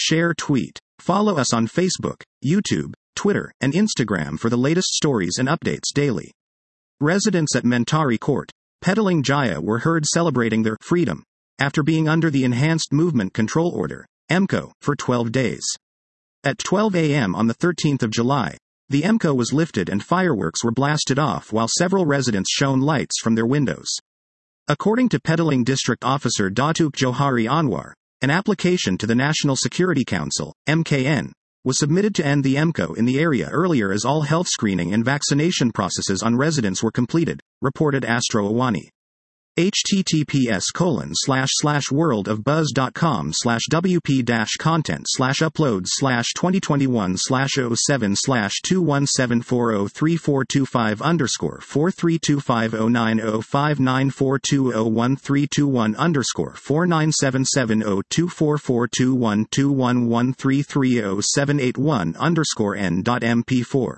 share, tweet. Follow us on Facebook, YouTube, Twitter, and Instagram for the latest stories and updates daily. Residents at Mentari Court, Petaling Jaya were heard celebrating their freedom after being under the Enhanced Movement Control Order, EMCO, for 12 days. At 12 a.m. on the 13th of July, the EMCO was lifted and fireworks were blasted off while several residents shone lights from their windows. According to Petaling District Officer Datuk Johari Anwar, an application to the National Security Council, MKN, was submitted to end the EMCO in the area earlier as all health screening and vaccination processes on residents were completed, reported Astro Awani. https://worldofbuzz.com/wp-content/uploads/2021/079059421330781_n.mp4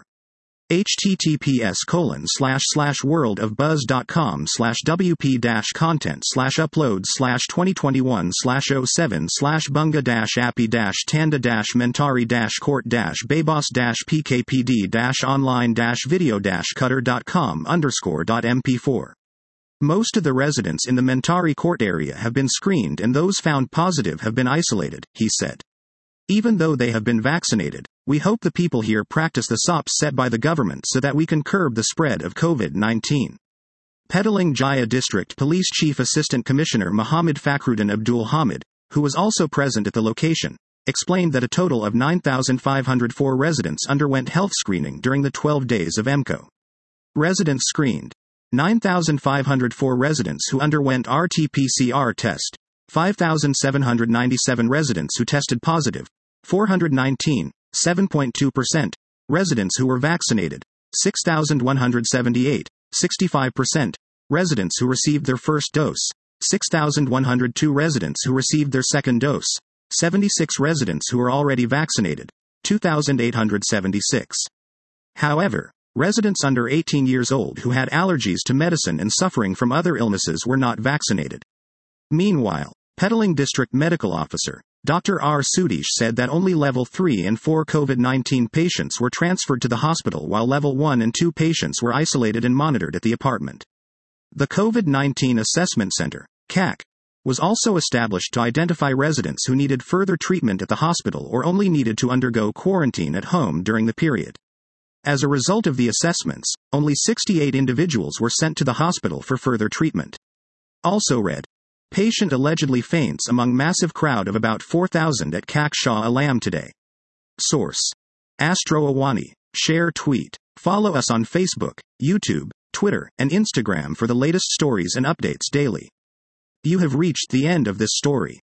https://world-of-buzz.com/wp-content/uploads/2021/07/bunga-api-tanda-mentari-court-babos-pkpd-online-video-cutter.com_mp4. Most of the residents in the Mentari Court area have been screened and those found positive have been isolated, he said. Even though they have been vaccinated, we hope the people here practice the SOPs set by the government so that we can curb the spread of COVID-19. Petaling Jaya District Police Chief Assistant Commissioner Muhammad Fakhruddin Abdul Hamid, who was also present at the location, explained that a total of 9,504 residents underwent health screening during the 12 days of EMCO. Residents screened: 9,504 residents who underwent RT-PCR test, 5,797 residents who tested positive, 419, 7.2%, residents who were vaccinated, 6,178, 65%, residents who received their first dose, 6,102 residents who received their second dose, 76 residents who are already vaccinated, 2,876. However, residents under 18 years old who had allergies to medicine and suffering from other illnesses were not vaccinated. Meanwhile, Petaling District Medical Officer, Dr. R. Sudesh said that only Level 3 and 4 COVID-19 patients were transferred to the hospital while Level 1 and 2 patients were isolated and monitored at the apartment. The COVID-19 Assessment Center, CAC, was also established to identify residents who needed further treatment at the hospital or only needed to undergo quarantine at home during the period. As a result of the assessments, only 68 individuals were sent to the hospital for further treatment. Also read: patient allegedly faints among massive crowd of about 4,000 at CAC Shah Alam today. Source: Astro Awani. Share, tweet. Follow us on Facebook, YouTube, Twitter, and Instagram for the latest stories and updates daily. You have reached the end of this story.